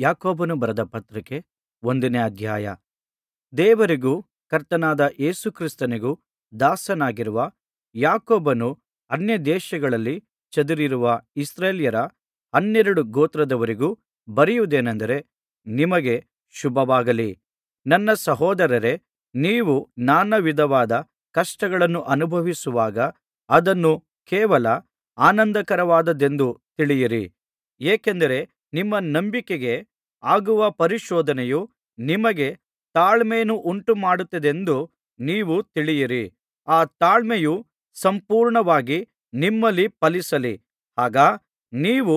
ಯಾಕೋಬನು ಬರೆದ ಪತ್ರಿಕೆ 1ನೇ ಅಧ್ಯಾಯ. ದೇವರಿಗೂ ಕರ್ತನಾದ ಯೇಸು ಕ್ರಿಸ್ತನಿಗೂ ದಾಸನಾಗಿರುವ ಯಾಕೋಬನು ಅನ್ಯದೇಶಗಳಲ್ಲಿ ಚದುರಿರುವ ಇಸ್ರಾಯೇಲ್ಯರ 12 ಗೋತ್ರದವರಿಗೂ ಬರೆಯುವುದೇನೆಂದರೆ, ನಿಮಗೆ ಶುಭವಾಗಲಿ. ನನ್ನ ಸಹೋದರರೇ, ನೀವು ನಾನಾ ವಿಧವಾದ ಕಷ್ಟಗಳನ್ನು ಅನುಭವಿಸುವಾಗ ಅದನ್ನು ಕೇವಲ ಆನಂದಕರವಾದದ್ದೆಂದು ತಿಳಿಯಿರಿ. ಏಕೆಂದರೆ ನಿಮ್ಮ ನಂಬಿಕೆಗೆ ಆಗುವ ಪರಿಶೋಧನೆಯು ನಿಮಗೆ ತಾಳ್ಮೆಯನ್ನು ಉಂಟುಮಾಡುತ್ತದೆಂದು ನೀವು ತಿಳಿಯಿರಿ. ಆ ತಾಳ್ಮೆಯು ಸಂಪೂರ್ಣವಾಗಿ ನಿಮ್ಮಲ್ಲಿ ಫಲಿಸಲಿ. ಆಗ ನೀವು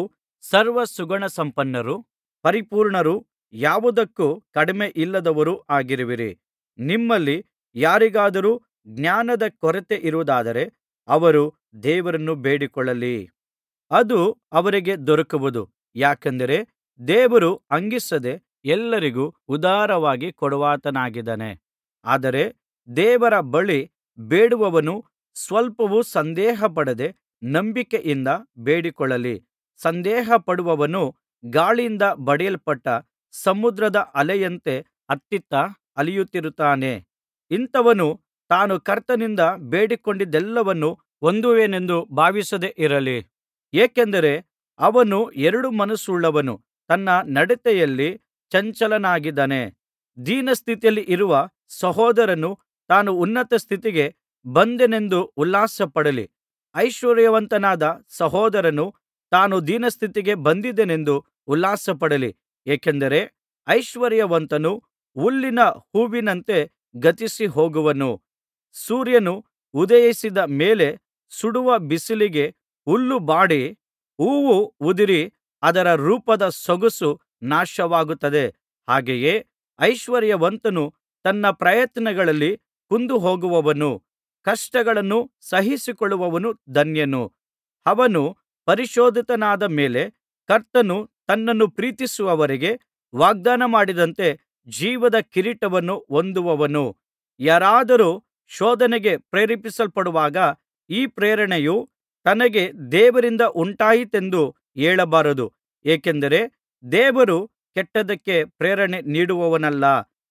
ಸರ್ವಸುಗುಣಸಂಪನ್ನರೂ ಪರಿಪೂರ್ಣರೂ, ಯಾವುದಕ್ಕೂ ಕಡಿಮೆಯಿಲ್ಲದವರೂ ಆಗಿರುವಿರಿ. ನಿಮ್ಮಲ್ಲಿ ಯಾರಿಗಾದರೂ ಜ್ಞಾನದ ಕೊರತೆಯಿರುವುದಾದರೆ ಅವರು ದೇವರನ್ನು ಬೇಡಿಕೊಳ್ಳಲಿ, ಅದು ಅವರಿಗೆ ದೊರಕುವುದು. ಯಾಕೆಂದರೆ ದೇವರು ಹಂಗಿಸದೆ ಎಲ್ಲರಿಗೂ ಉದಾರವಾಗಿ ಕೊಡುವಾತನಾಗಿದ್ದಾನೆ. ಆದರೆ ದೇವರ ಬಳಿ ಬೇಡುವವನು ಸ್ವಲ್ಪವೂ ಸಂದೇಹಪಡದೆ ನಂಬಿಕೆಯಿಂದ ಬೇಡಿಕೊಳ್ಳಲಿ. ಸಂದೇಹಪಡುವವನು ಗಾಳಿಯಿಂದ ಬಡಿಯಲ್ಪಟ್ಟ ಸಮುದ್ರದ ಅಲೆಯಂತೆ ಅತ್ತಿತ್ತ ಅಲೆಯುತ್ತಿರುತ್ತಾನೆ. ಇಂಥವನು ತಾನು ಕರ್ತನಿಂದ ಬೇಡಿಕೊಂಡದ್ದೆಲ್ಲವನ್ನೂ ಹೊಂದುವೆನೆಂದು ಭಾವಿಸದೆ ಇರಲಿ. ಏಕೆಂದರೆ ಅವನು ಎರಡು ಮನಸ್ಸುಳ್ಳವನು, ತನ್ನ ನಡತೆಯಲ್ಲಿ ಚಂಚಲನಾಗಿದ್ದಾನೆ. ದೀನಸ್ಥಿತಿಯಲ್ಲಿ ಇರುವ ಸಹೋದರನು ತಾನು ಉನ್ನತ ಸ್ಥಿತಿಗೆ ಬಂದೆನೆಂದು ಉಲ್ಲಾಸಪಡಲಿ. ಐಶ್ವರ್ಯವಂತನಾದ ಸಹೋದರನು ತಾನು ದೀನಸ್ಥಿತಿಗೆ ಬಂದಿದ್ದೇನೆಂದು ಉಲ್ಲಾಸಪಡಲಿ. ಏಕೆಂದರೆ ಐಶ್ವರ್ಯವಂತನು ಹುಲ್ಲಿನ ಹೂವಿನಂತೆ ಗತಿಸಿ ಹೋಗುವನು. ಸೂರ್ಯನು ಉದಯಿಸಿದ ಮೇಲೆ ಸುಡುವ ಬಿಸಿಲಿಗೆ ಹುಲ್ಲು ಬಾಡಿ ಹೂವು ಉದುರಿ ಅದರ ರೂಪದ ಸೊಗಸು ನಾಶವಾಗುತ್ತದೆ. ಹಾಗೆಯೇ ಐಶ್ವರ್ಯವಂತನು ತನ್ನ ಪ್ರಯತ್ನಗಳಲ್ಲಿ ಕುಂದಿಹೋಗುವವನು. ಕಷ್ಟಗಳನ್ನು ಸಹಿಸಿಕೊಳ್ಳುವವನು ಧನ್ಯನು. ಅವನು ಪರಿಶೋಧಿತನಾದ ಮೇಲೆ ಕರ್ತನು ತನ್ನನ್ನು ಪ್ರೀತಿಸುವವರಿಗೆ ವಾಗ್ದಾನ ಮಾಡಿದಂತೆ ಜೀವದ ಕಿರೀಟವನ್ನು ಹೊಂದುವನು. ಯಾರಾದರೂ ಶೋಧನೆಗೆ ಪ್ರೇರೇಪಿಸಲ್ಪಡುವಾಗ ಈ ಪ್ರೇರಣೆಯು ತನಗೆ ದೇವರಿಂದ ಉಂಟಾಯಿತೆಂದು ಹೇಳಬಾರದು. ಏಕೆಂದರೆ ದೇವರು ಕೆಟ್ಟದ್ದಕ್ಕೆ ಪ್ರೇರಣೆ ನೀಡುವವನಲ್ಲ,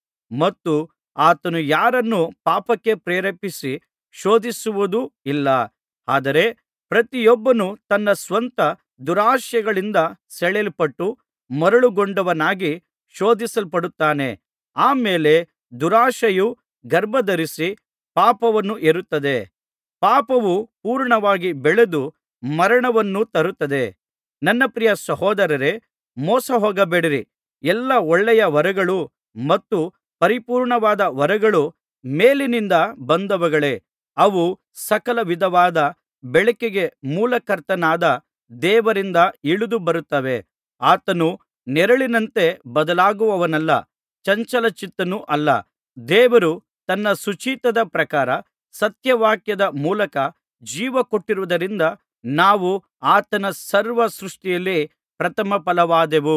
ಮತ್ತು ಆತನು ಯಾರನ್ನೂ ಪಾಪಕ್ಕೆ ಪ್ರೇರೇಪಿಸಿ ಶೋಧಿಸುವುದೂ ಇಲ್ಲ. ಆದರೆ ಪ್ರತಿಯೊಬ್ಬನು ತನ್ನ ಸ್ವಂತ ದುರಾಶೆಗಳಿಂದ ಸೆಳೆಯಲ್ಪಟ್ಟು ಮರುಳುಗೊಂಡವನಾಗಿ ಶೋಧಿಸಲ್ಪಡುತ್ತಾನೆ. ಆ ಮೇಲೆ ದುರಾಶೆಯು ಗರ್ಭಧರಿಸಿ ಪಾಪವನ್ನು ಹೆರುತ್ತದೆ. ಪಾಪವು ಪೂರ್ಣವಾಗಿ ಬೆಳೆದು ಮರಣವನ್ನು ತರುತ್ತದೆ. ನನ್ನ ಪ್ರಿಯ ಸಹೋದರರೇ, ಮೋಸಹೋಗಬೇಡಿರಿ. ಎಲ್ಲಾ ಒಳ್ಳೆಯ ವರಗಳು ಮತ್ತು ಪರಿಪೂರ್ಣವಾದ ವರಗಳು ಮೇಲಿನಿಂದ ಬಂದವುಗಳೇ. ಅವು ಸಕಲ ವಿಧವಾದ ಬೆಳಕಿಗೆ ಮೂಲಕರ್ತನಾದ ದೇವರಿಂದ ಇಳಿದು ಬರುತ್ತವೆ. ಆತನು ನೆರಳಿನಂತೆ ಬದಲಾಗುವವನಲ್ಲ, ಚಂಚಲಚಿತ್ತನೂ ಅಲ್ಲ. ದೇವರು ತನ್ನ ಸುಚಿತ್ತದ ಪ್ರಕಾರ ಸತ್ಯವಾಕ್ಯದ ಮೂಲಕ ಜೀವಕೊಟ್ಟಿರುವುದರಿಂದ ನಾವು ಆತನ ಸರ್ವ ಸೃಷ್ಟಿಯಲ್ಲಿ ಪ್ರಥಮಫಲವಾದೆವು.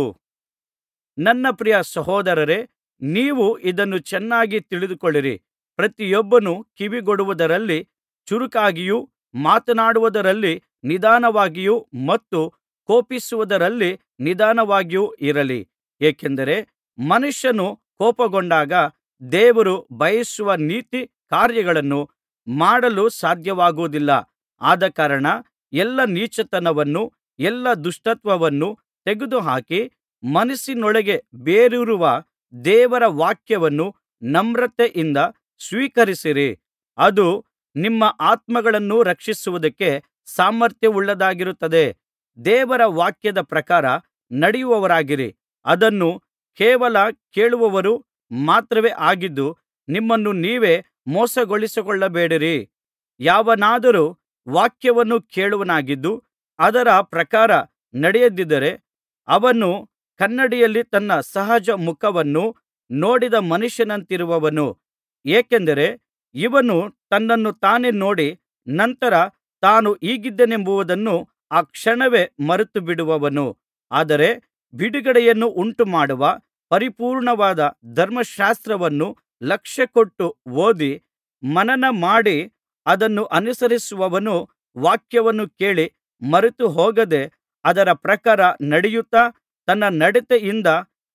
ನನ್ನ ಪ್ರಿಯ ಸಹೋದರರೇ, ನೀವು ಇದನ್ನು ಚೆನ್ನಾಗಿ ತಿಳಿದುಕೊಳ್ಳಿರಿ. ಪ್ರತಿಯೊಬ್ಬನು ಕಿವಿಗೊಡುವುದರಲ್ಲಿ ಚುರುಕಾಗಿಯೂ, ಮಾತನಾಡುವುದರಲ್ಲಿ ನಿಧಾನವಾಗಿಯೂ ಮತ್ತು ಕೋಪಿಸುವುದರಲ್ಲಿ ನಿಧಾನವಾಗಿಯೂ ಇರಲಿ. ಏಕೆಂದರೆ ಮನುಷ್ಯನು ಕೋಪಗೊಂಡಾಗ ದೇವರು ಬಯಸುವ ನೀತಿ ಕಾರ್ಯಗಳನ್ನು ಮಾಡಲು ಸಾಧ್ಯವಾಗುವುದಿಲ್ಲ. ಆದಕಾರಣ ಎಲ್ಲಾ ನೀಚತನವನ್ನೂ ಎಲ್ಲಾ ದುಷ್ಟತ್ವವನ್ನೂ ತೆಗೆದುಹಾಕಿ ಮನಸ್ಸಿನೊಳಗೆ ಬೇರೂರುವ ದೇವರ ವಾಕ್ಯವನ್ನು ನಮ್ರತೆಯಿಂದ ಸ್ವೀಕರಿಸಿರಿ. ಅದು ನಿಮ್ಮ ಆತ್ಮಗಳನ್ನು ರಕ್ಷಿಸುವುದಕ್ಕೆ ಸಾಮರ್ಥ್ಯವುಳ್ಳದ್ದಾಗಿರುತ್ತದೆ. ದೇವರ ವಾಕ್ಯದ ಪ್ರಕಾರ ನಡೆಯುವವರಾಗಿರಿ. ಅದನ್ನು ಕೇವಲ ಕೇಳುವವರು ಮಾತ್ರವೇ ಆಗಿದ್ದು ನಿಮ್ಮನ್ನು ನೀವೇ ಮೋಸಗೊಳಿಸಿಕೊಳ್ಳಬೇಡಿರಿ. ಯಾವನಾದರೂ ವಾಕ್ಯವನ್ನು ಕೇಳುವವನಾಗಿದ್ದು ಅದರ ಪ್ರಕಾರ ನಡೆಯದಿದ್ದರೆ ಅವನು ಕನ್ನಡಿಯಲ್ಲಿ ತನ್ನ ಸಹಜ ಮುಖವನ್ನು ನೋಡಿದ ಮನುಷ್ಯನಂತಿರುವನು. ಏಕೆಂದರೆ ಇವನು ತನ್ನನ್ನು ತಾನೇ ನೋಡಿ ನಂತರ ತಾನು ಹೀಗಿದ್ದೇನೆಂಬುದನ್ನು ಆ ಕ್ಷಣವೇ ಮರೆತುಬಿಡುವನು. ಆದರೆ ಬಿಡುಗಡೆಯನ್ನು ಉಂಟುಮಾಡುವ ಪರಿಪೂರ್ಣವಾದ ಧರ್ಮಶಾಸ್ತ್ರವನ್ನು ಲಕ್ಷ್ಯಕೊಟ್ಟು ಓದಿ ಮನನ ಮಾಡಿ ಅದನ್ನು ಅನುಸರಿಸುವವನು ವಾಕ್ಯವನ್ನು ಕೇಳಿ ಮರೆತುಹೋಗದೆ ಅದರ ಪ್ರಕಾರ ನಡೆಯುತ್ತಾ ತನ್ನ ನಡತೆಯಿಂದ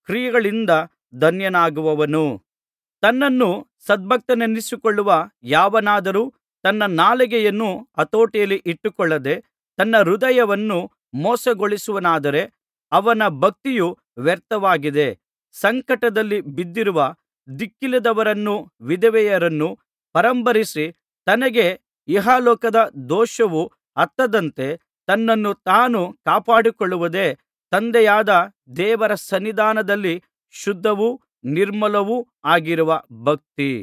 ಕ್ರಿಯೆಗಳಿಂದ ಧನ್ಯನಾಗುವನು. ತನ್ನನ್ನು ಸದ್ಭಕ್ತನೆನ್ನಿಸಿಕೊಳ್ಳುವ ಯಾವನಾದರೂ ತನ್ನ ನಾಲಿಗೆಯನ್ನು ಹತೋಟಿಯಲ್ಲಿ ಇಟ್ಟುಕೊಳ್ಳದೆ ತನ್ನ ಹೃದಯವನ್ನು ಮೋಸಗೊಳಿಸುವವನಾದರೆ ಅವನ ಭಕ್ತಿಯು ವ್ಯರ್ಥವಾಗಿದೆ. ಸಂಕಟದಲ್ಲಿ ಬಿದ್ದಿರುವ ದಿಕ್ಕಿಲ್ಲದವರನ್ನೂ ವಿಧವೆಯರನ್ನೂ ಪರಾಂಬರಿಸಿ ತನಗೆ ಇಹಲೋಕದ ದೋಷವು ಹತ್ತದಂತೆ ತನ್ನನ್ನು ತಾನು ಕಾಪಾಡಿಕೊಳ್ಳುವುದೇ ತಂದೆಯಾದ ದೇವರ ಸನ್ನಿಧಾನದಲ್ಲಿ ಶುದ್ಧವೂ ನಿರ್ಮಲವೂ ಆಗಿರುವ ಭಕ್ತಿ.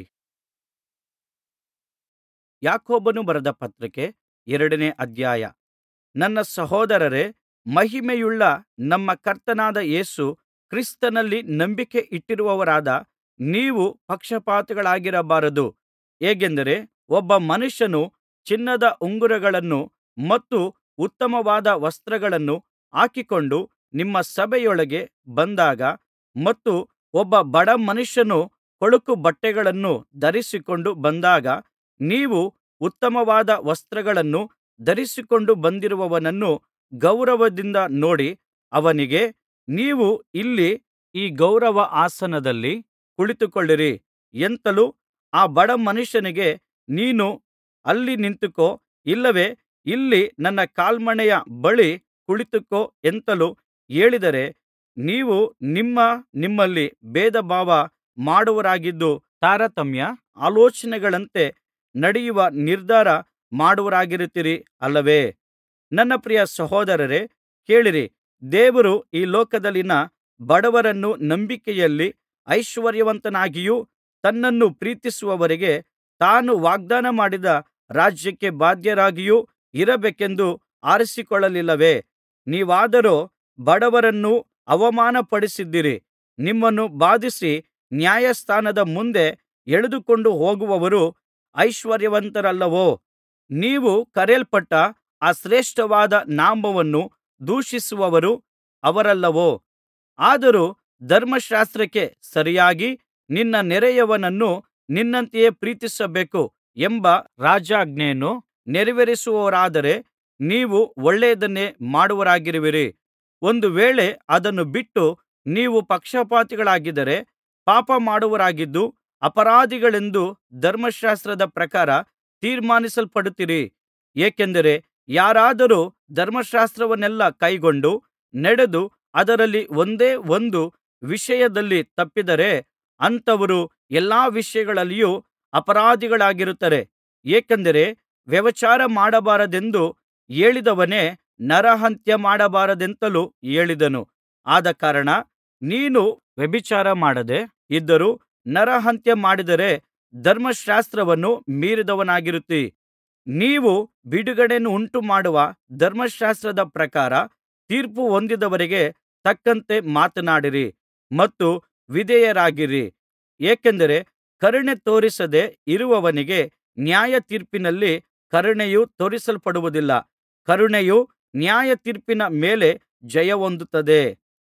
ಯಾಕೋಬನು ಬರೆದ ಪತ್ರಿಕೆ 2ನೇ ಅಧ್ಯಾಯ. ನನ್ನ ಸಹೋದರರೇ, ಮಹಿಮೆಯುಳ್ಳ ನಮ್ಮ ಕರ್ತನಾದ ಯೇಸು ಕ್ರಿಸ್ತನಲ್ಲಿ ನಂಬಿಕೆ ಇಟ್ಟಿರುವವರಾದ ನೀವು ಪಕ್ಷಪಾತಿಗಳಾಗಿರಬಾರದು. ಹೇಗೆಂದರೆ ಒಬ್ಬ ಮನುಷ್ಯನು ಚಿನ್ನದ ಉಂಗುರಗಳನ್ನು ಮತ್ತು ಉತ್ತಮವಾದ ವಸ್ತ್ರಗಳನ್ನು ಹಾಕಿಕೊಂಡು ನಿಮ್ಮ ಸಭೆಯೊಳಗೆ ಬಂದಾಗ, ಮತ್ತು ಒಬ್ಬ ಬಡ ಮನುಷ್ಯನು ಕೊಳಕು ಬಟ್ಟೆಗಳನ್ನು ಧರಿಸಿಕೊಂಡು ಬಂದಾಗ, ನೀವು ಉತ್ತಮವಾದ ವಸ್ತ್ರಗಳನ್ನು ಧರಿಸಿಕೊಂಡು ಬಂದಿರುವವನನ್ನು ಗೌರವದಿಂದ ನೋಡಿ ಅವನಿಗೆ, ನೀವು ಇಲ್ಲಿ ಈ ಗೌರವ ಆಸನದಲ್ಲಿ ಕುಳಿತುಕೊಳ್ಳಿರಿ ಎಂತಲೂ, ಆ ಬಡ ಮನುಷ್ಯನಿಗೆ, ನೀನು ಅಲ್ಲಿ ನಿಂತುಕೋ, ಇಲ್ಲವೇ ಇಲ್ಲಿ ನನ್ನ ಕಾಲ್ಮಣೆಯ ಬಳಿ ಕುಳಿತುಕೋ ಎಂತಲೂ ಹೇಳಿದರೆ, ನೀವು ನಿಮ್ಮಲ್ಲಿ ಭೇದಭಾವ ಮಾಡುವವರಾಗಿದ್ದು ತಾರತಮ್ಯ ಆಲೋಚನೆಗಳಂತೆ ನಡೆಯುವ ನಿರ್ಧಾರ ಮಾಡುವವರಾಗಿರುತ್ತೀರಿ ಅಲ್ಲವೇ? ನನ್ನ ಪ್ರಿಯ ಸಹೋದರರೇ, ಕೇಳಿರಿ. ದೇವರು ಈ ಲೋಕದಲ್ಲಿನ ಬಡವರನ್ನು ನಂಬಿಕೆಯಲ್ಲಿ ಐಶ್ವರ್ಯವಂತನಾಗಿಯೂ ತನ್ನನ್ನು ಪ್ರೀತಿಸುವವರಿಗೆ ತಾನು ವಾಗ್ದಾನ ಮಾಡಿದ ರಾಜ್ಯಕ್ಕೆ ಬಾಧ್ಯರಾಗಿಯೂ ಇರಬೇಕೆಂದು ಆರಿಸಿಕೊಳ್ಳಲಿಲ್ಲವೇ? ನೀವಾದರೋ ಬಡವರನ್ನು ಅವಮಾನಪಡಿಸಿದ್ದೀರಿ. ನಿಮ್ಮನ್ನು ಬಾಧಿಸಿ ನ್ಯಾಯಸ್ಥಾನದ ಮುಂದೆ ಎಳೆದುಕೊಂಡು ಹೋಗುವವರು ಐಶ್ವರ್ಯವಂತರಲ್ಲವೋ? ನೀವು ಕರೆಯಲ್ಪಟ್ಟ ಆ ಶ್ರೇಷ್ಠವಾದ ನಾಮವನ್ನು ದೂಷಿಸುವವರು ಅವರಲ್ಲವೋ? ಆದರೂ ಧರ್ಮಶಾಸ್ತ್ರಕ್ಕೆ ಸರಿಯಾಗಿ ನಿನ್ನ ನೆರೆಯವನನ್ನು ನಿನ್ನಂತೆಯೇ ಪ್ರೀತಿಸಬೇಕು ಎಂಬ ರಾಜಾಜ್ಞೆಯನ್ನು ನೆರವೇರಿಸುವವರಾದರೆ ನೀವು ಒಳ್ಳೆಯದನ್ನೇ ಮಾಡುವವರಾಗಿರುವಿರಿ. ಒಂದು ವೇಳೆ ಅದನ್ನು ಬಿಟ್ಟು ನೀವು ಪಕ್ಷಪಾತಿಗಳಾಗಿದ್ದರೆ ಪಾಪ ಮಾಡುವವರಾಗಿದ್ದು ಅಪರಾಧಿಗಳೆಂದು ಧರ್ಮಶಾಸ್ತ್ರದ ಪ್ರಕಾರ ತೀರ್ಮಾನಿಸಲ್ಪಡುತ್ತೀರಿ. ಏಕೆಂದರೆ ಯಾರಾದರೂ ಧರ್ಮಶಾಸ್ತ್ರವನ್ನೆಲ್ಲಾ ಕೈಕೊಂಡು ನಡೆದು ಅದರಲ್ಲಿ ಒಂದೇ ಒಂದು ವಿಷಯದಲ್ಲಿ ತಪ್ಪಿದರೆ ಅಂಥವರು ಎಲ್ಲಾ ವಿಷಯಗಳಲ್ಲಿಯೂ ಅಪರಾಧಿಗಳಾಗಿರುತ್ತಾರೆ. ಏಕೆಂದರೆ ವ್ಯಭಿಚಾರ ಮಾಡಬಾರದೆಂದು ಹೇಳಿದವನೇ ನರಹತ್ಯ ಮಾಡಬಾರದೆಂತಲೂ ಹೇಳಿದನು. ಆದಕಾರಣ ನೀನು ವ್ಯಭಿಚಾರ ಮಾಡದೆ ಇದ್ದರೂ ನರಹತ್ಯ ಮಾಡಿದರೆ ಧರ್ಮಶಾಸ್ತ್ರವನ್ನು ಮೀರಿದವನಾಗಿರುತ್ತೀ. ನೀವು ಬಿಡುಗಡೆಯನ್ನುಂಟುಮಾಡುವ ಧರ್ಮಶಾಸ್ತ್ರದ ಪ್ರಕಾರ ತೀರ್ಪು ಹೊಂದಿದವರಿಗೆ ತಕ್ಕಂತೆ ಮಾತನಾಡಿರಿ ಮತ್ತು ವಿಧೇಯರಾಗಿರಿ. ಏಕೆಂದರೆ ಕರುಣೆ ತೋರಿಸದೆ ಇರುವವನಿಗೆ ನ್ಯಾಯತೀರ್ಪಿನಲ್ಲಿ ಕರುಣೆಯು ತೋರಿಸಲ್ಪಡುವುದಿಲ್ಲ. ಕರುಣೆಯು ನ್ಯಾಯತೀರ್ಪಿನ ಮೇಲೆ ಜಯಹೊಂದುತ್ತದೆ.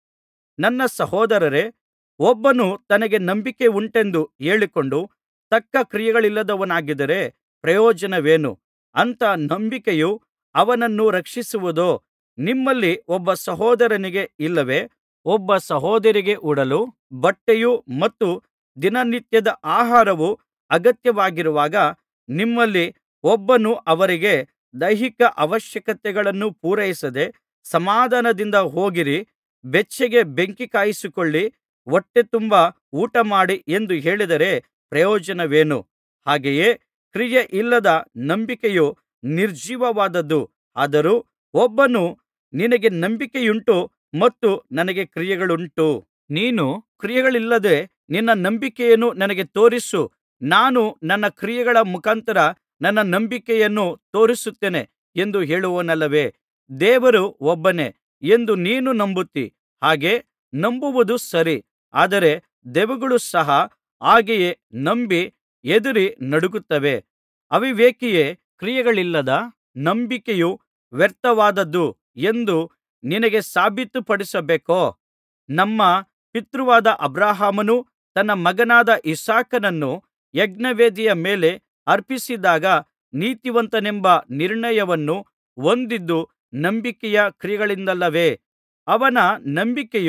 ನನ್ನ ಸಹೋದರರೇ, ಒಬ್ಬನು ತನಗೆ ನಂಬಿಕೆ ಉಂಟೆಂದು ಹೇಳಿಕೊಂಡು ತಕ್ಕ ಕ್ರಿಯೆಗಳಿಲ್ಲದವನಾಗಿದ್ದರೆ ಪ್ರಯೋಜನವೇನು? ಅಂಥ ನಂಬಿಕೆಯು ಅವನನ್ನು ರಕ್ಷಿಸುವುದೋ? ನಿಮ್ಮಲ್ಲಿ ಒಬ್ಬ ಸಹೋದರನಿಗೆ ಇಲ್ಲವೇ ಒಬ್ಬ ಸಹೋದರಿಗೆ ಉಡಲು ಬಟ್ಟೆಯೂ ಮತ್ತು ದಿನನಿತ್ಯದ ಆಹಾರವೂ ಅಗತ್ಯವಾಗಿರುವಾಗ, ನಿಮ್ಮಲ್ಲಿ ಒಬ್ಬನು ಅವರಿಗೆ ದೈಹಿಕ ಅವಶ್ಯಕತೆಗಳನ್ನು ಪೂರೈಸದೆ ಸಮಾಧಾನದಿಂದ ಹೋಗಿರಿ, ಬೆಚ್ಚಗೆ ಬೆಂಕಿ ಕಾಯಿಸಿಕೊಳ್ಳಿ, ಹೊಟ್ಟೆ ತುಂಬಾ ಊಟಮಾಡಿ ಎಂದು ಹೇಳಿದರೆ ಪ್ರಯೋಜನವೇನು? ಹಾಗೆಯೇ ಕ್ರಿಯೆಯಿಲ್ಲದ ನಂಬಿಕೆಯು ನಿರ್ಜೀವವಾದದ್ದು. ಆದರೂ ಒಬ್ಬನು, ನಿನಗೆ ನಂಬಿಕೆಯುಂಟು ಮತ್ತು ನನಗೆ ಕ್ರಿಯೆಗಳುಂಟು, ನೀನು ಕ್ರಿಯೆಗಳಿಲ್ಲದೆ ನಿನ್ನ ನಂಬಿಕೆಯನ್ನು ನನಗೆ ತೋರಿಸು, ನಾನು ನನ್ನ ಕ್ರಿಯೆಗಳ ಮುಖಾಂತರ ನನ್ನ ನಂಬಿಕೆಯನ್ನು ತೋರಿಸುತ್ತೇನೆ ಎಂದು ಹೇಳುವನಲ್ಲವೇ? ದೇವರು ಒಬ್ಬನೇ ಎಂದು ನೀನು ನಂಬುತ್ತೀ, ಹಾಗೆ ನಂಬುವುದು ಸರಿ. ಆದರೆ ದೆವ್ವಗಳು ಸಹ ಹಾಗೆಯೇ ನಂಬಿ ಹೆದರಿ ನಡುಗುತ್ತವೆ. ಅವಿವೇಕಿಯೇ, ಕ್ರಿಯೆಗಳಿಲ್ಲದ ನಂಬಿಕೆಯು ವ್ಯರ್ಥವಾದದ್ದು ಎಂದು ನಿನಗೆ ಸಾಬೀತುಪಡಿಸಬೇಕೋ? ನಮ್ಮ ಪಿತೃವಾದ ಅಬ್ರಹಾಮನು ತನ್ನ ಮಗನಾದ ಇಸಾಕನನ್ನು ಯಜ್ಞವೇದಿಯ ಮೇಲೆ ಅರ್ಪಿಸಿದಾಗ ನೀತಿವಂತನೆಂಬ ನಿರ್ಣಯವನ್ನು ಹೊಂದಿದ್ದು ನಂಬಿಕೆಯ ಕ್ರಿಯೆಗಳಿಂದಲ್ಲವೇ? ಅವನ ನಂಬಿಕೆಯು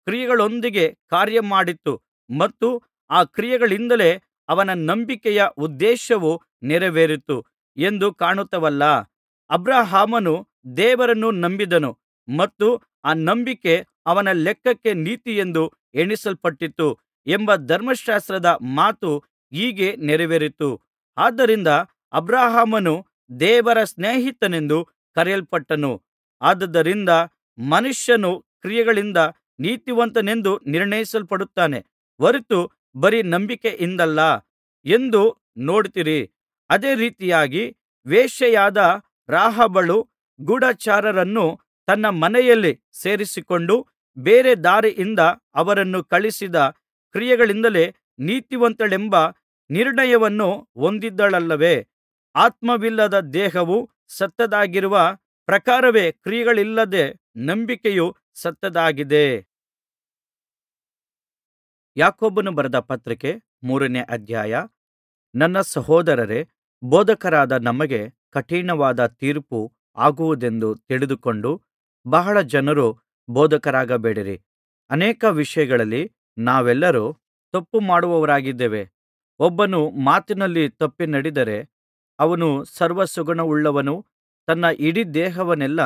ಕ್ರಿಯೆಗಳೊಂದಿಗೆ ಕಾರ್ಯಮಾಡಿತು ಮತ್ತು ಆ ಕ್ರಿಯೆಗಳಿಂದಲೇ ಅವನ ನಂಬಿಕೆಯ ಉದ್ದೇಶವು ನೆರವೇರಿತು ಎಂದು ಕಾಣುತ್ತೇವಲ್ಲಾ. ಅಬ್ರಹಾಮನು ದೇವರನ್ನು ನಂಬಿದನು ಮತ್ತು ಆ ನಂಬಿಕೆ ಅವನ ಲೆಕ್ಕಕ್ಕೆ ನೀತಿಯೆಂದು ಎಣಿಸಲ್ಪಟ್ಟಿತು ಎಂಬ ಧರ್ಮಶಾಸ್ತ್ರದ ಮಾತು ಹೀಗೆ ನೆರವೇರಿತು. ಆದ್ದರಿಂದ ಅಬ್ರಹಾಮನು ದೇವರ ಸ್ನೇಹಿತನೆಂದು ಕರೆಯಲ್ಪಟ್ಟನು. ಆದುದರಿಂದ ಮನುಷ್ಯನು ಕ್ರಿಯೆಗಳಿಂದ ನೀತಿವಂತನೆಂದು ನಿರ್ಣಯಿಸಲ್ಪಡುತ್ತಾನೆ ಹೊರತು ಬರೀ ನಂಬಿಕೆಯಿಂದಲ್ಲ ಎಂದು ನೋಡುತ್ತೀರಿ. ಅದೇ ರೀತಿಯಾಗಿ ವೇಶ್ಯೆಯಾದ ರಾಹಾಬಳು ಗೂಢಚಾರರನ್ನು ತನ್ನ ಮನೆಯಲ್ಲಿ ಸೇರಿಸಿಕೊಂಡು ಬೇರೆ ದಾರಿಯಿಂದ ಅವರನ್ನು ಕಳುಹಿಸಿದ ಕ್ರಿಯೆಗಳಿಂದಲೇ ನೀತಿವಂತಳೆಂಬ ನಿರ್ಣಯವನ್ನು ಹೊಂದಿದಳಲ್ಲವೇ. ಆತ್ಮವಿಲ್ಲದ ದೇಹವು ಸತ್ತದ್ದಾಗಿರುವ ಪ್ರಕಾರವೇ ಕ್ರಿಯೆಗಳಿಲ್ಲದ ನಂಬಿಕೆಯೂ ಸತ್ತದ್ದಾಗಿದೆ. ಯಾಕೋಬನು ಬರೆದ ಪತ್ರಿಕೆ 3ನೇ ಅಧ್ಯಾಯ. ನನ್ನ ಸಹೋದರರೇ, ಬೋಧಕರಾದ ನಮಗೆ ಕಠಿಣವಾದ ತೀರ್ಪು ಆಗುವುದೆಂದು ತಿಳಿದುಕೊಂಡು ಬಹಳ ಜನರು ಬೋಧಕರಾಗಬೇಡಿರಿ. ಅನೇಕ ವಿಷಯಗಳಲ್ಲಿ ನಾವೆಲ್ಲರೂ ತಪ್ಪು ಮಾಡುವವರಾಗಿದ್ದೇವೆ. ಒಬ್ಬನು ಮಾತಿನಲ್ಲಿ ತಪ್ಪಿ ನಡೆದರೆ ಅವನು ಸರ್ವಸುಗುಣವುಳ್ಳವನೂ ತನ್ನ ಇಡೀ ದೇಹವನ್ನೆಲ್ಲಾ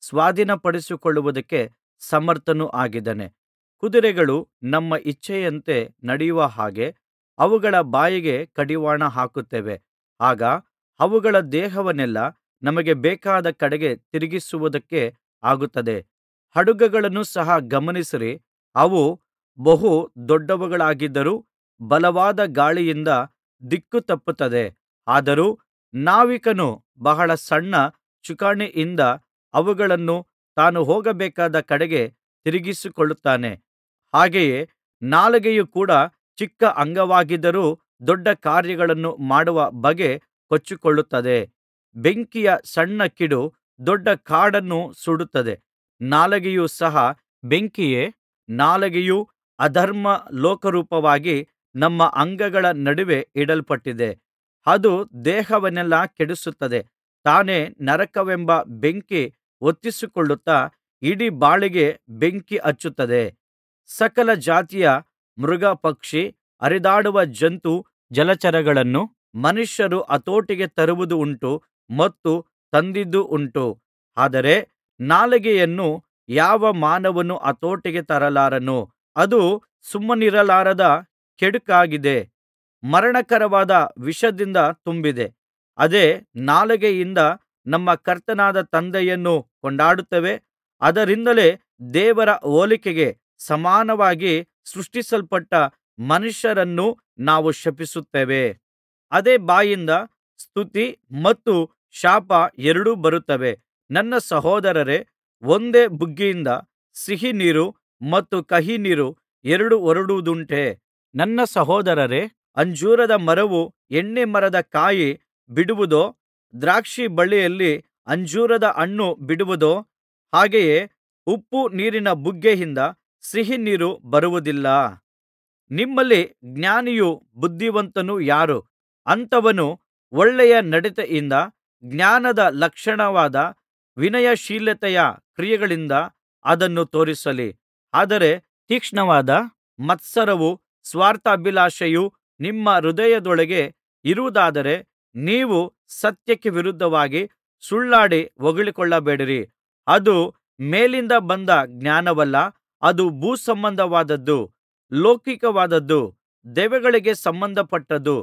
ಸ್ವಾಧೀನಪಡಿಸಿಕೊಳ್ಳುವುದಕ್ಕೆ ಸಮರ್ಥನೂ ಆಗಿದ್ದಾನೆ. ಕುದುರೆಗಳು ನಮ್ಮ ಇಚ್ಛೆಯಂತೆ ನಡೆಯುವ ಹಾಗೆ ಅವುಗಳ ಬಾಯಿಗೆ ಕಡಿವಾಣ ಹಾಕುತ್ತೇವೆ. ಆಗ ಅವುಗಳ ದೇಹವನ್ನೆಲ್ಲಾ ನಮಗೆ ಬೇಕಾದ ಕಡೆಗೆ ತಿರುಗಿಸುವುದಕ್ಕೆ ಆಗುತ್ತದೆ. ಹಡಗುಗಳನ್ನು ಸಹ ಗಮನಿಸಿರಿ. ಅವು ಬಹು ದೊಡ್ಡವುಗಳಾಗಿದ್ದರೂ ಬಲವಾದ ಗಾಳಿಯಿಂದ ದಿಕ್ಕು ತಪ್ಪುತ್ತದೆ. ಆದರೂ ನಾವಿಕನು ಬಹಳ ಸಣ್ಣ ಚುಕ್ಕಾಣಿಯಿಂದ ಅವುಗಳನ್ನು ತಾನು ಹೋಗಬೇಕಾದ ಕಡೆಗೆ ತಿರುಗಿಸಿಕೊಳ್ಳುತ್ತಾನೆ. ಹಾಗೆಯೇ ನಾಲಿಗೆಯು ಕೂಡ ಚಿಕ್ಕ ಅಂಗವಾಗಿದ್ದರೂ ದೊಡ್ಡ ಕಾರ್ಯಗಳನ್ನು ಮಾಡುವ ಬಗೆ ಕೊಚ್ಚಿಕೊಳ್ಳುತ್ತದೆ. ಬೆಂಕಿಯ ಸಣ್ಣ ಕಿಡಿ ದೊಡ್ಡ ಕಾಡನ್ನು ಸುಡುತ್ತದೆ. ನಾಲಿಗೆಯು ಸಹ ಬೆಂಕಿಯೇ. ನಾಲಿಗೆಯು ಅಧರ್ಮ ಲೋಕರೂಪವಾಗಿ ನಮ್ಮ ಅಂಗಗಳ ನಡುವೆ ಇಡಲ್ಪಟ್ಟಿದೆ. ಅದು ದೇಹವನ್ನೆಲ್ಲಾ ಕೆಡಿಸುತ್ತದೆ. ತಾನೇ ನರಕವೆಂಬ ಬೆಂಕಿ ಹೊತ್ತಿಸಿಕೊಳ್ಳುತ್ತಾ ಇಡೀ ಬಾಳಿಗೆ ಬೆಂಕಿ ಹಚ್ಚುತ್ತದೆ. ಸಕಲ ಜಾತಿಯ ಮೃಗ ಪಕ್ಷಿ, ಹರಿದಾಡುವ ಜಂತು, ಜಲಚರಗಳನ್ನು ಮನುಷ್ಯರು ಹತೋಟಿಗೆ ತರುವುದು ಉಂಟು ಮತ್ತು ತಂದಿದ್ದೂ ಉಂಟು. ಆದರೆ ನಾಲಿಗೆಯನ್ನು ಯಾವ ಮಾನವನೂ ಹತೋಟಿಗೆ ತರಲಾರನು. ಅದು ಸುಮ್ಮನಿರಲಾರದ ಕೆಡುಕಾಗಿದೆ, ಮರಣಕರವಾದ ವಿಷದಿಂದ ತುಂಬಿದೆ. ಅದೇ ನಾಲಿಗೆಯಿಂದ ನಮ್ಮ ಕರ್ತನಾದ ತಂದೆಯನ್ನು ಕೊಂಡಾಡುತ್ತೇವೆ. ಅದರಿಂದಲೇ ದೇವರ ಹೋಲಿಕೆಗೆ ಸಮಾನವಾಗಿ ಸೃಷ್ಟಿಸಲ್ಪಟ್ಟ ಮನುಷ್ಯರನ್ನು ನಾವು ಶಪಿಸುತ್ತೇವೆ. ಅದೇ ಬಾಯಿಂದ ಸ್ತುತಿ ಮತ್ತು ಶಾಪ ಎರಡೂ ಬರುತ್ತವೆ. ನನ್ನ ಸಹೋದರರೇ, ಒಂದೇ ಬುಗ್ಗೆಯಿಂದ ಸಿಹಿ ನೀರು ಮತ್ತು ಕಹಿ ನೀರು ಎರಡೂ ಹೊರಡುವುದುಂಟೇ? ನನ್ನ ಸಹೋದರರೇ, ಅಂಜೂರದ ಮರವು ಎಣ್ಣೆ ಮರದ ಕಾಯಿ ಬಿಡುವುದೋ, ದ್ರಾಕ್ಷಿ ಬಳ್ಳಿಯಲ್ಲಿ ಅಂಜೂರದ ಹಣ್ಣು ಬಿಡುವುದೋ? ಹಾಗೆಯೇ ಉಪ್ಪು ನೀರಿನ ಬುಗ್ಗೆಯಿಂದ ಸಿಹಿ ನೀರು ಬರುವುದಿಲ್ಲ. ನಿಮ್ಮಲ್ಲಿ ಜ್ಞಾನಿಯೂ ಬುದ್ಧಿವಂತನೂ ಯಾರು? ಅಂಥವನು ಒಳ್ಳೆಯ ನಡತೆಯಿಂದ ಜ್ಞಾನದ ಲಕ್ಷಣವಾದ ವಿನಯಶೀಲತೆಯ ಕ್ರಿಯೆಗಳಿಂದ ಅದನ್ನು ತೋರಿಸಲಿ. ಆದರೆ ತೀಕ್ಷ್ಣವಾದ ಮತ್ಸರವೂ ಸ್ವಾರ್ಥಾಭಿಲಾಷೆಯೂ ನಿಮ್ಮ ಹೃದಯದೊಳಗೆ ಇರುವುದಾದರೆ ನೀವು ಸತ್ಯಕ್ಕೆ ವಿರುದ್ಧವಾಗಿ ಸುಳ್ಳಾಡಿ ಹೊಗಳಿಕೊಳ್ಳಬೇಡಿರಿ. ಅದು ಮೇಲಿಂದ ಬಂದ ಜ್ಞಾನವಲ್ಲ, ಅದು ಭೂಸಂಬಂಧವಾದದ್ದು, ಲೌಕಿಕವಾದದ್ದು, ದೆವ್ವಗಳಿಗೆ ಸಂಬಂಧಪಟ್ಟದ್ದು.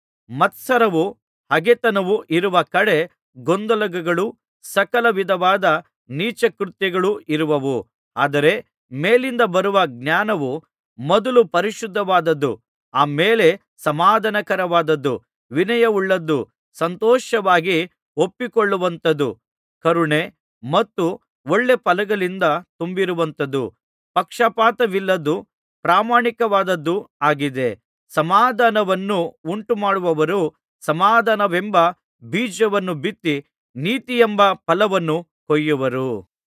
ಮತ್ಸರವೂ ಹಗೆತನವೂ ಇರುವ ಕಡೆ ಗೊಂದಲಗಳೂ ಸಕಲ ವಿಧವಾದ ನೀಚಕೃತ್ಯಗಳೂ ಇರುವವು. ಆದರೆ ಮೇಲಿಂದ ಬರುವ ಜ್ಞಾನವು ಮೊದಲು ಪರಿಶುದ್ಧವಾದದ್ದು, ಆ ಮೇಲೆ ಸಮಾಧಾನಕರವಾದದ್ದು, ವಿನಯವುಳ್ಳದ್ದು, ಸಂತೋಷವಾಗಿ ಒಪ್ಪಿಕೊಳ್ಳುವಂಥದ್ದು, ಕರುಣೆ ಮತ್ತು ಒಳ್ಳೆ ಫಲಗಳಿಂದ ತುಂಬಿರುವಂಥದ್ದು, ಪಕ್ಷಪಾತವಿಲ್ಲದ್ದು, ಪ್ರಾಮಾಣಿಕವಾದದ್ದೂ ಆಗಿದೆ. ಸಮಾಧಾನವನ್ನು ಉಂಟುಮಾಡುವವರು ಸಮಾಧಾನವೆಂಬ ಬೀಜವನ್ನು ಬಿತ್ತಿ ನೀತಿಯೆಂಬ ಫಲವನ್ನು ಕೊಯ್ಯುವರು.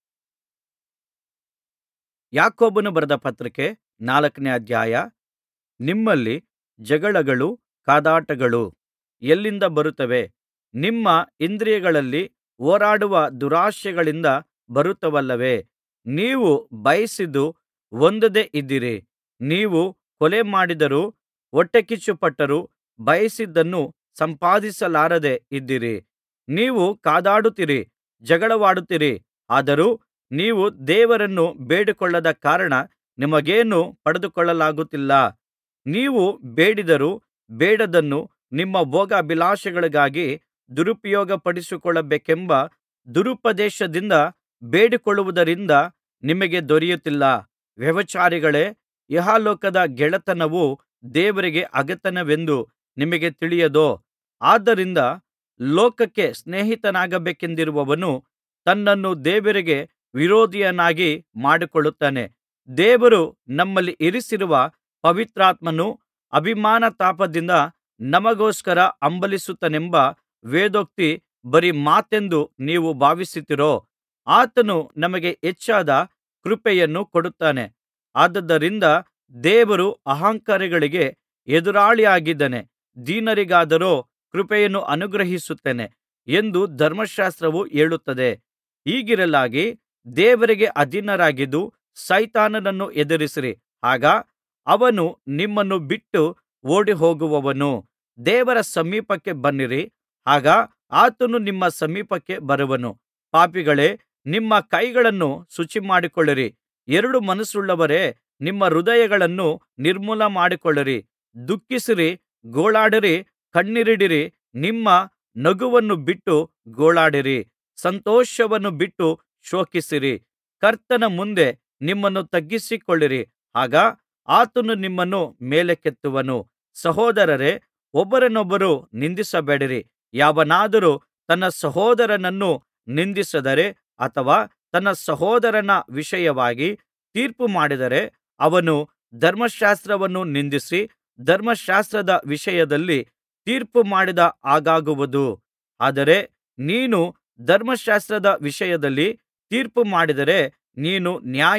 ಯಾಕೋಬನು ಬರೆದ ಪತ್ರಿಕೆ 4ನೇ ಅಧ್ಯಾಯ. ನಿಮ್ಮಲ್ಲಿ ಜಗಳಗಳೂ ಕಾದಾಟಗಳೂ ಎಲ್ಲಿಂದ ಬರುತ್ತವೆ? ನಿಮ್ಮ ಇಂದ್ರಿಯಗಳಲ್ಲಿ ಹೋರಾಡುವ ದುರಾಶೆಗಳಿಂದ ಬರುತ್ತವಲ್ಲವೇ? ನೀವು ಬಯಸಿದ್ದು ಹೊಂದದೆ ಇದ್ದೀರಿ. ನೀವು ಕೊಲೆ ಮಾಡಿದರೂ, ಹೊಟ್ಟೆಕಿಚ್ಚುಪಟ್ಟರೂ, ಬಯಸಿದ್ದನ್ನು ಸಂಪಾದಿಸಲಾರದೆ ಇದ್ದೀರಿ. ನೀವು ಕಾದಾಡುತ್ತೀರಿ, ಜಗಳವಾಡುತ್ತೀರಿ, ಆದರೂ ನೀವು ದೇವರನ್ನು ಬೇಡಿಕೊಳ್ಳದ ಕಾರಣ ನಿಮಗೇನೂ ಪಡೆದುಕೊಳ್ಳಲಾಗುತ್ತಿಲ್ಲ. ನೀವು ಬೇಡಿದರೂ ಬೇಡದ್ದನ್ನು ನಿಮ್ಮ ಭೋಗಾಭಿಲಾಷೆಗಳಿಗಾಗಿ ದುರುಪಯೋಗಪಡಿಸಿಕೊಳ್ಳಬೇಕೆಂಬ ದುರುಪದೇಶದಿಂದ ಬೇಡಿಕೊಳ್ಳುವುದರಿಂದ ನಿಮಗೆ ದೊರೆಯುತ್ತಿಲ್ಲ. ವ್ಯಭಿಚಾರಿಗಳೇ, ಇಹಲೋಕದ ಗೆಳೆತನವು ದೇವರಿಗೆ ಹಗೆತನವೆಂದು ನಿಮಗೆ ತಿಳಿಯದೋ? ಆದ್ದರಿಂದ ಲೋಕಕ್ಕೆ ಸ್ನೇಹಿತನಾಗಬೇಕೆಂದಿರುವವನು ತನ್ನನ್ನು ದೇವರಿಗೆ ವಿರೋಧಿಯನ್ನಾಗಿ ಮಾಡಿಕೊಳ್ಳುತ್ತಾನೆ. ದೇವರು ನಮ್ಮಲ್ಲಿ ಇರಿಸಿರುವ ಪವಿತ್ರಾತ್ಮನು ಅಭಿಮಾನತಾಪದಿಂದ ನಮಗೋಸ್ಕರ ಹಂಬಲಿಸುತ್ತಾನೆಂಬ ವೇದೋಕ್ತಿ ಬರೀ ಮಾತೆಂದು ನೀವು ಭಾವಿಸುತ್ತೀರೋ? ಆತನು ನಮಗೆ ಹೆಚ್ಚಾದ ಕೃಪೆಯನ್ನು ಕೊಡುತ್ತಾನೆ. ಆದುದರಿಂದ ದೇವರು ಅಹಂಕಾರಿಗಳಿಗೆ ಎದುರಾಳಿಯಾಗಿದ್ದಾನೆ, ದೀನರಿಗಾದರೋ ಕೃಪೆಯನ್ನು ಅನುಗ್ರಹಿಸುತ್ತಾನೆ ಎಂದು ಧರ್ಮಶಾಸ್ತ್ರವು ಹೇಳುತ್ತದೆ. ಹೀಗಿರಲಾಗಿ ದೇವರಿಗೆ ಅಧೀನರಾಗಿದ್ದು ಸೈತಾನನನ್ನು ಎದುರಿಸಿರಿ, ಆಗ ಅವನು ನಿಮ್ಮನ್ನು ಬಿಟ್ಟು ಓಡಿಹೋಗುವನು. ದೇವರ ಸಮೀಪಕ್ಕೆ ಬನ್ನಿರಿ, ಆಗ ಆತನು ನಿಮ್ಮ ಸಮೀಪಕ್ಕೆ ಬರುವನು. ಪಾಪಿಗಳೇ, ನಿಮ್ಮ ಕೈಗಳನ್ನು ಶುಚಿಮಾಡಿಕೊಳ್ಳಿರಿ. ಎರಡು ಮನಸ್ಸುಳ್ಳವರೇ, ನಿಮ್ಮ ಹೃದಯಗಳನ್ನು ನಿರ್ಮಲಮಾಡಿಕೊಳ್ಳಿರಿ. ದುಃಖಿಸಿರಿ, ಗೋಳಾಡಿರಿ, ಕಣ್ಣೀರಿಡಿರಿ. ನಿಮ್ಮ ನಗುವನ್ನು ಬಿಟ್ಟು ಗೋಳಾಡಿರಿ, ಸಂತೋಷವನ್ನು ಬಿಟ್ಟು ಶೋಕಿಸಿರಿ. ಕರ್ತನ ಮುಂದೆ ನಿಮ್ಮನ್ನು ತಗ್ಗಿಸಿಕೊಳ್ಳಿರಿ, ಆಗ ಆತನು ನಿಮ್ಮನ್ನು ಮೇಲಕ್ಕೆತ್ತುವನು. ಸಹೋದರರೇ, ಒಬ್ಬರನ್ನೊಬ್ಬರು ನಿಂದಿಸಬೇಡಿರಿ. ಯಾವನಾದರೂ ತನ್ನ ಸಹೋದರನನ್ನು ನಿಂದಿಸಿದರೆ ಅಥವಾ ತನ್ನ ಸಹೋದರನ ವಿಷಯವಾಗಿ ತೀರ್ಪುಮಾಡಿದರೆ ಅವನು ಧರ್ಮಶಾಸ್ತ್ರವನ್ನು ನಿಂದಿಸಿ ಧರ್ಮಶಾಸ್ತ್ರದ ವಿಷಯದಲ್ಲಿ ತೀರ್ಪುಮಾಡಿದ ಹಾಗಾಗುವುದು. ಆದರೆ ನೀನು ಧರ್ಮಶಾಸ್ತ್ರದ ವಿಷಯದಲ್ಲಿ ತೀರ್ಪುಮಾಡಿದರೆ ನೀನು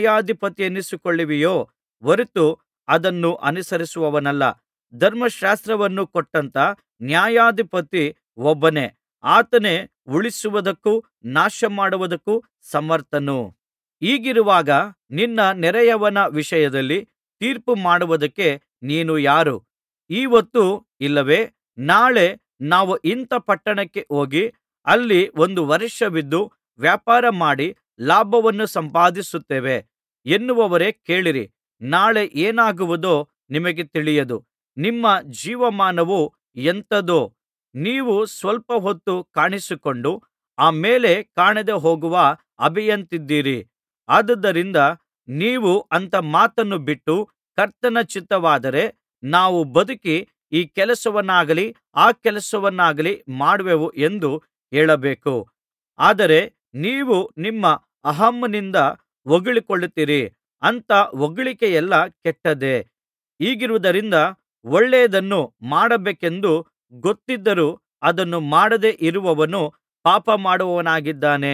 ನ್ಯಾಯಾಧಿಪತಿಯೆನಿಸಿಕೊಳ್ಳುವಿಯೋ ಹೊರತು ಅದನ್ನು ಅನುಸರಿಸುವವನಲ್ಲ. ಧರ್ಮಶಾಸ್ತ್ರವನ್ನು ಕೊಟ್ಟಂಥ ನ್ಯಾಯಾಧಿಪತಿ ಒಬ್ಬನೇ, ಆತನೇ ಉಳಿಸುವುದಕ್ಕೂ ನಾಶಮಾಡುವುದಕ್ಕೂ ಸಮರ್ಥನು. ಹೀಗಿರುವಾಗ ನಿನ್ನ ನೆರೆಯವನ ವಿಷಯದಲ್ಲಿ ತೀರ್ಪುಮಾಡುವುದಕ್ಕೆ ನೀನು ಯಾರು? ಈ ಹೊತ್ತು ಇಲ್ಲವೇ ನಾಳೆ ನಾವು ಇಂಥ ಪಟ್ಟಣಕ್ಕೆ ಹೋಗಿ ಅಲ್ಲಿ ಒಂದು ವರ್ಷವಿದ್ದು ವ್ಯಾಪಾರಮಾಡಿ ಲಾಭವನ್ನು ಸಂಪಾದಿಸುತ್ತೇವೆ ಎನ್ನುವವರೇ ಕೇಳಿರಿ. ನಾಳೆ ಏನಾಗುವುದೋ ನಿಮಗೆ ತಿಳಿಯದು. ನಿಮ್ಮ ಜೀವಮಾನವು ಎಂಥದೋ? ನೀವು ಸ್ವಲ್ಪ ಹೊತ್ತು ಕಾಣಿಸಿಕೊಂಡು ಆ ಮೇಲೆ ಕಾಣದೆ ಹೋಗುವ ಹಬೆಯಂತಿದ್ದೀರಿ. ಆದುದರಿಂದ ನೀವು ಅಂಥ ಮಾತನ್ನು ಬಿಟ್ಟು ಕರ್ತನ ಚಿತ್ತವಾದರೆ ನಾವು ಬದುಕಿ ಈ ಕೆಲಸವನ್ನಾಗಲಿ ಆ ಕೆಲಸವನ್ನಾಗಲಿ ಮಾಡುವೆವು ಎಂದು ಹೇಳಬೇಕು. ಆದರೆ ನೀವು ನಿಮ್ಮ ಅಹಂನಿಂದ ಹೊಗಳಿಕೊಳ್ಳುತ್ತೀರಿ. ಅಂಥ ಹೊಗಳಿಕೆಯೆಲ್ಲಾ ಕೆಟ್ಟದ್ದೇ. ಹೀಗಿರುವುದರಿಂದ ಒಳ್ಳೆಯದನ್ನು ಮಾಡಬೇಕೆಂದು ಗೊತ್ತಿದ್ದರೂ ಅದನ್ನು ಮಾಡದೆ ಇರುವವನು ಪಾಪಮಾಡುವವನಾಗಿದ್ದಾನೆ.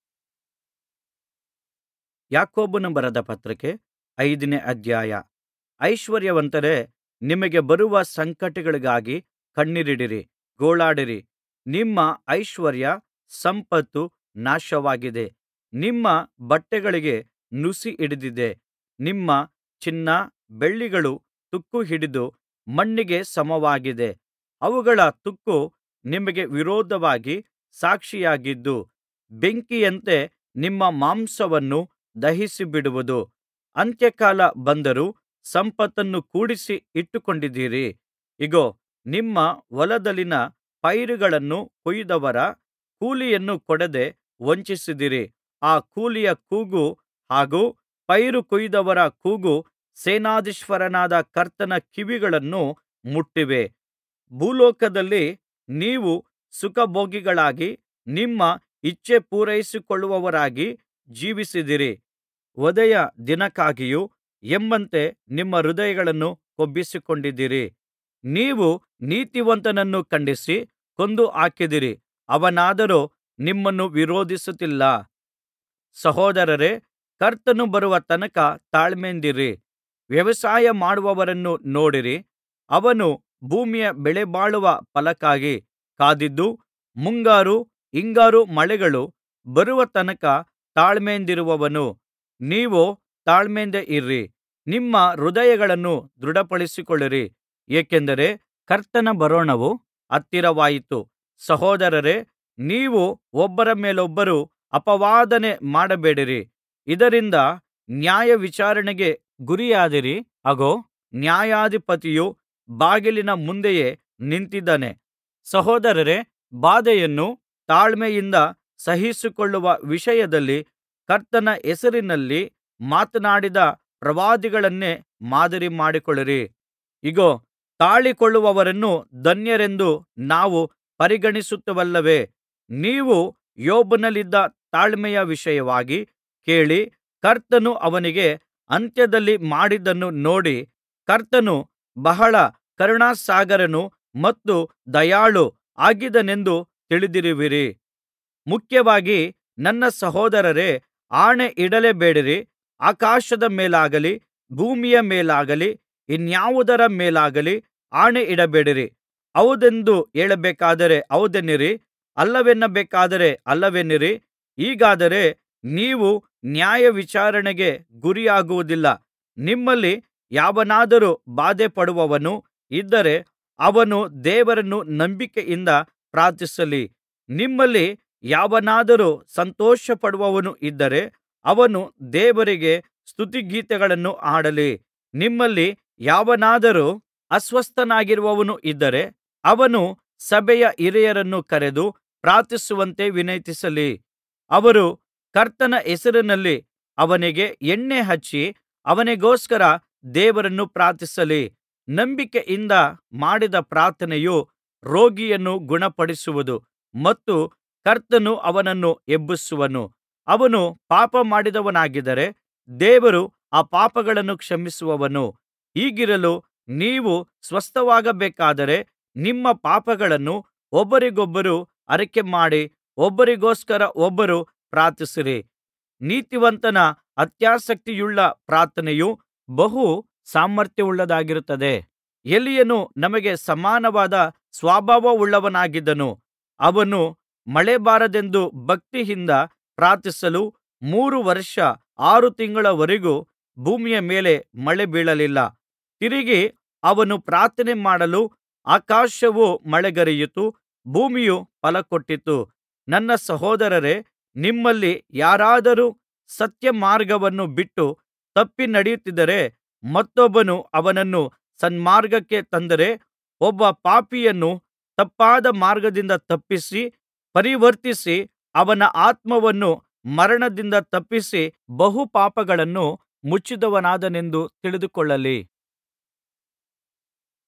ಯಾಕೋಬನು ಬರೆದ ಪತ್ರಿಕೆ 5ನೇ ಅಧ್ಯಾಯ. ಐಶ್ವರ್ಯವಂತರೇ, ನಿಮಗೆ ಬರುವ ಸಂಕಟಗಳಿಗಾಗಿ ಕಣ್ಣೀರಿಡಿರಿ, ಗೋಳಾಡಿರಿ. ನಿಮ್ಮ ಐಶ್ವರ್ಯ ಸಂಪತ್ತು ನಾಶವಾಗಿದೆ. ನಿಮ್ಮ ಬಟ್ಟೆಗಳಿಗೆ ನುಸಿ ಹಿಡಿದಿದೆ. ನಿಮ್ಮ ಚಿನ್ನ ಬೆಳ್ಳಿಗಳು ತುಕ್ಕು ಹಿಡಿದು ಮಣ್ಣಿಗೆ ಸಮವಾಗಿದೆ. ಅವುಗಳ ತುಕ್ಕು ನಿಮಗೆ ವಿರೋಧವಾಗಿ ಸಾಕ್ಷಿಯಾಗಿದ್ದು ಬೆಂಕಿಯಂತೆ ನಿಮ್ಮ ಮಾಂಸವನ್ನು ದಹಿಸಿಬಿಡುವುದು. ಅಂತ್ಯಕಾಲ ಬಂದರೂ ಸಂಪತ್ತನ್ನು ಕೂಡಿಸಿ ಇಟ್ಟುಕೊಂಡಿದ್ದೀರಿ. ಇಗೋ, ನಿಮ್ಮ ಹೊಲದಲ್ಲಿನ ಪೈರುಗಳನ್ನು ಕೊಯ್ದವರ ಕೂಲಿಯನ್ನು ಕೊಡದೆ ವಂಚಿಸಿದಿರಿ. ಆ ಕೂಲಿಯ ಕೂಗು ಹಾಗೂ ಪೈರು ಕೊಯ್ದವರ ಕೂಗು ಸೇನಾಧೀಶ್ವರನಾದ ಕರ್ತನ ಕಿವಿಗಳನ್ನು ಮುಟ್ಟಿವೆ. ಭೂಲೋಕದಲ್ಲಿ ನೀವು ಸುಖಭೋಗಿಗಳಾಗಿ ನಿಮ್ಮ ಇಚ್ಛೆ ಪೂರೈಸಿಕೊಳ್ಳುವವರಾಗಿ ಜೀವಿಸಿದಿರಿ. ವಧೆಯ ದಿನಕ್ಕಾಗಿಯೋ ಎಂಬಂತೆ ನಿಮ್ಮ ಹೃದಯಗಳನ್ನು ಕೊಬ್ಬಿಸಿಕೊಂಡಿದ್ದೀರಿ. ನೀವು ನೀತಿವಂತನನ್ನು ಖಂಡಿಸಿ ಕೊಂದು ಹಾಕಿದಿರಿ, ಅವನಾದರೋ ನಿಮ್ಮನ್ನು ವಿರೋಧಿಸುತ್ತಿಲ್ಲ. ಸಹೋದರರೇ, ಕರ್ತನು ಬರುವ ತನಕ ತಾಳ್ಮೆಯಿಂದಿರಿ. ವ್ಯವಸಾಯ ಮಾಡುವವರನ್ನು ನೋಡಿರಿ. ಅವನು ಭೂಮಿಯ ಬೆಲೆಬಾಳುವ ಫಲಕ್ಕಾಗಿ ಕಾದಿದ್ದು ಮುಂಗಾರು ಹಿಂಗಾರು ಮಳೆಗಳು ಬರುವ ತನಕ ತಾಳ್ಮೆಯಿಂದಿರುವವನು. ನೀವೋ ತಾಳ್ಮೆಯಿಂದ ಇರ್ರಿ. ನಿಮ್ಮ ಹೃದಯಗಳನ್ನು ದೃಢಪಡಿಸಿಕೊಳ್ಳಿರಿ, ಏಕೆಂದರೆ ಕರ್ತನ ಬರೋಣವು ಹತ್ತಿರವಾಯಿತು. ಸಹೋದರರೇ, ನೀವು ಒಬ್ಬರ ಮೇಲೊಬ್ಬರು ಅಪವಾದನೆ ಮಾಡಬೇಡಿರಿ, ಇದರಿಂದ ನ್ಯಾಯವಿಚಾರಣೆಗೆ ಗುರಿಯಾದಿರಿ. ಅಗೋ, ನ್ಯಾಯಾಧಿಪತಿಯು ಬಾಗಿಲಿನ ಮುಂದೆಯೇ ನಿಂತಿದ್ದಾನೆ. ಸಹೋದರರೇ, ಬಾಧೆಯನ್ನು ತಾಳ್ಮೆಯಿಂದ ಸಹಿಸಿಕೊಳ್ಳುವ ವಿಷಯದಲ್ಲಿ ಕರ್ತನ ಹೆಸರಿನಲ್ಲಿ ಮಾತನಾಡಿದ ಪ್ರವಾದಿಗಳನ್ನೇ ಮಾದರಿ ಮಾಡಿಕೊಳ್ಳಿರಿ. ಇಗೋ, ತಾಳಿಕೊಳ್ಳುವವರನ್ನು ಧನ್ಯರೆಂದು ನಾವು ಪರಿಗಣಿಸುತ್ತೇವಲ್ಲವೇ? ನೀವು ಯೋಬನಲ್ಲಿದ್ದ ತಾಳ್ಮೆಯ ವಿಷಯವಾಗಿ ಕೇಳಿ, ಕರ್ತನು ಅವನಿಗೆ ಅಂತ್ಯದಲ್ಲಿ ಮಾಡಿದ್ದನ್ನು ನೋಡಿ, ಕರ್ತನು ಬಹಳ ಕರುಣಾಸಾಗರನೂ ಮತ್ತು ದಯಾಳು ಆಗಿದ್ದಾನೆಂದು ತಿಳಿದಿರುವಿರಿ. ಮುಖ್ಯವಾಗಿ ನನ್ನ ಸಹೋದರರೇ, ಆಣೆ ಇಡಲೇಬೇಡಿರಿ. ಆಕಾಶದ ಮೇಲಾಗಲಿ ಭೂಮಿಯ ಮೇಲಾಗಲಿ ಇನ್ಯಾವುದರ ಮೇಲಾಗಲಿ ಆಣೆ ಇಡಬೇಡಿರಿ. ಹೌದೆಂದು ಹೇಳಬೇಕಾದರೆ ಹೌದೆನ್ನಿರಿ, ಅಲ್ಲವೆನ್ನಬೇಕಾದರೆ ಅಲ್ಲವೆನ್ನಿರಿ. ಹೀಗಾದರೆ ನೀವು ನ್ಯಾಯವಿಚಾರಣೆಗೆ ಗುರಿಯಾಗುವುದಿಲ್ಲ. ನಿಮ್ಮಲ್ಲಿ ಯಾವನಾದರೂ ಬಾಧೆಪಡುವವನು ಇದ್ದರೆ ಅವನು ದೇವರನ್ನು ನಂಬಿಕೆಯಿಂದ ಪ್ರಾರ್ಥಿಸಲಿ. ನಿಮ್ಮಲ್ಲಿ ಯಾವನಾದರೂ ಸಂತೋಷಪಡುವವನು ಇದ್ದರೆ ಅವನು ದೇವರಿಗೆ ಸ್ತುತಿಗೀತೆಗಳನ್ನು ಹಾಡಲಿ. ನಿಮ್ಮಲ್ಲಿ ಯಾವನಾದರೂ ಅಸ್ವಸ್ಥನಾಗಿರುವವನು ಇದ್ದರೆ ಅವನು ಸಭೆಯ ಹಿರಿಯರನ್ನು ಕರೆದು ಪ್ರಾರ್ಥಿಸುವಂತೆ ವಿನಂತಿಸಲಿ. ಅವರು ಕರ್ತನ ಹೆಸರಿನಲ್ಲಿ ಅವನಿಗೆ ಎಣ್ಣೆ ಹಚ್ಚಿ ಅವನಿಗೋಸ್ಕರ ದೇವರನ್ನು ಪ್ರಾರ್ಥಿಸಲಿ. ನಂಬಿಕೆಯಿಂದ ಮಾಡಿದ ಪ್ರಾರ್ಥನೆಯು ರೋಗಿಯನ್ನು ಗುಣಪಡಿಸುವುದು ಮತ್ತು ಕರ್ತನು ಅವನನ್ನು ಎಬ್ಬಿಸುವನು. ಅವನು ಪಾಪ ಮಾಡಿದವನಾಗಿದ್ದರೆ ದೇವರು ಆ ಪಾಪಗಳನ್ನು ಕ್ಷಮಿಸುವನು. ಹೀಗಿರಲು ನೀವು ಸ್ವಸ್ಥವಾಗಬೇಕಾದರೆ ನಿಮ್ಮ ಪಾಪಗಳನ್ನು ಒಬ್ಬರಿಗೊಬ್ಬರು ಅರಿಕೆಮಾಡಿ ಒಬ್ಬರಿಗೋಸ್ಕರ ಒಬ್ಬರು ಪ್ರಾರ್ಥಿಸಿರಿ. ನೀತಿವಂತನ ಅತ್ಯಾಸಕ್ತಿಯುಳ್ಳ ಪ್ರಾರ್ಥನೆಯು ಬಹು ಸಾಮರ್ಥ್ಯವುಳ್ಳದ್ದಾಗಿರುತ್ತದೆ. ಎಲೀಯನು ನಮಗೆ ಸಮಾನವಾದ ಸ್ವಭಾವವುಳ್ಳವನಾಗಿದ್ದನು. ಅವನು ಮಳೆ ಬಾರದೆಂದು ಭಕ್ತಿಯಿಂದ ಪ್ರಾರ್ಥಿಸಲು 3 ವರ್ಷ 6 ತಿಂಗಳವರೆಗೂ ಭೂಮಿಯ ಮೇಲೆ ಮಳೆ ಬೀಳಲಿಲ್ಲ. ತಿರುಗಿ ಅವನು ಪ್ರಾರ್ಥನೆ ಮಾಡಲು ಆಕಾಶವು ಮಳೆಗರೆಯಿತು, ಭೂಮಿಯು ಫಲಕೊಟ್ಟಿತು. ನನ್ನ ಸಹೋದರರೇ, ನಿಮ್ಮಲ್ಲಿ ಯಾರಾದರೂ ಸತ್ಯಮಾರ್ಗವನ್ನು ಬಿಟ್ಟು ತಪ್ಪಿ ನಡೆಯುತ್ತಿದ್ದರೆ ಮತ್ತೊಬ್ಬನು ಅವನನ್ನು ಸನ್ಮಾರ್ಗಕ್ಕೆ ತಂದರೆ, ಒಬ್ಬ ಪಾಪಿಯನ್ನು ತಪ್ಪಾದ ಮಾರ್ಗದಿಂದ ತಪ್ಪಿಸಿ ಪರಿವರ್ತಿಸಿ ಅವನ ಆತ್ಮವನ್ನು ಮರಣದಿಂದ ತಪ್ಪಿಸಿ ಬಹು ಪಾಪಗಳನ್ನು ಮುಚ್ಚಿದವನಾದನೆಂದು ತಿಳಿದುಕೊಳ್ಳಲಿ.